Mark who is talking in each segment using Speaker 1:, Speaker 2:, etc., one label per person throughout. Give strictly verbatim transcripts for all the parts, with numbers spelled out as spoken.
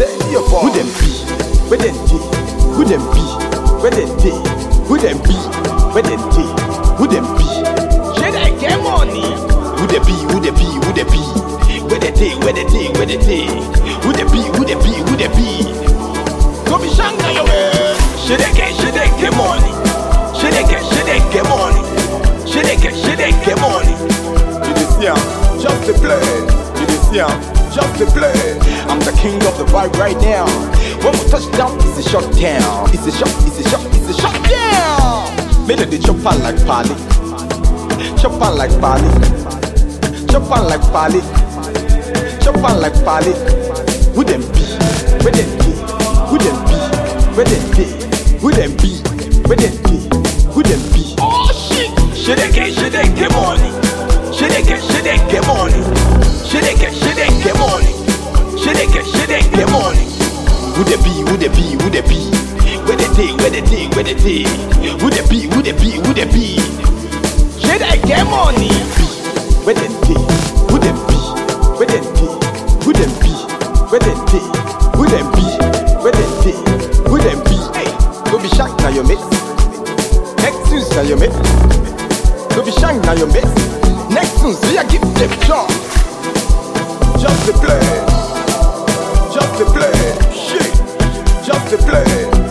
Speaker 1: say your boy. Who them be? Where them be? Who them be? Where them be? Who them be? Where them be? Who them be? Should I get money? Who they be? Who they be? Who they be? Where they day? Where they day? Where they day? Who they be? Who they be? Who they be? Go be shanga yo. Should I get? Should I get money? Should I get? Should I get money? Should I get? Should I get money? You just see, just to play. You just see, just to play. I'm the king of the vibe right now. When we touch down, it's a shut down. It's a shot, it's a shot, it's a shut down. Melody chop on like Pali. Chop on like Pali. Chop on like Pali. Chop on like Pali. Who them be? Where them be? Who them be? Where them be? Who them be? Where them be? Who them be? Oh shit! Should they get? Should they get money? Should they get? Should they get money? Should they get? Should they get money? Should they get? Should they get money? Who they be? Who they be? Who they be? Where they day? Where they day? Where they day? Who they be? Who they be? Who they be? Should I get money? Where they day? Who they be? Where they day? Who they be? Where they day? Who they be? Where they day? Who they be? Hey, go be shank now your mates. Next news now your mates. Go be shank now your mates. Next news, we are give them job. Just to play. Just to play. Shit. Just to play.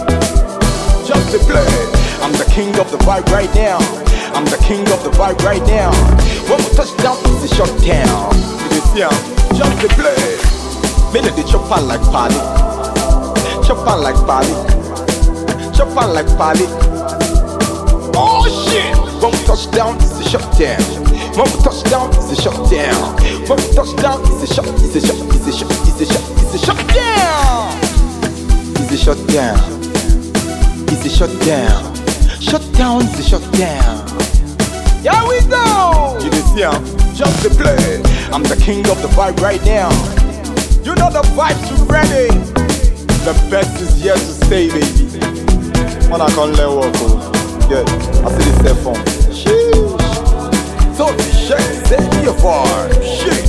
Speaker 1: Just to play. I'm the king of the vibe right now. I'm the king of the vibe right now. When we touch down, it's a shut down. You see, just to play. Melody chop on like Pali. Chop on like Pali. Chop on like Pali. Oh shit! When we touch down, it's a shut down. When we touch down, it's a shut down. When we touch down, it's a shut, it's a shut, it's a shut, it's a shut, it's a shut down. It's a shut down. It's a shut down. Shut down, it's a shut down. Here we go. You just see, just to play. I'm the king of the vibe right now. You know the vibes you ready. The best is yet to stay, baby. When I can't let walk, yeah, I see this cell phone. Sheesh. So the shake, say your vibe. Shit.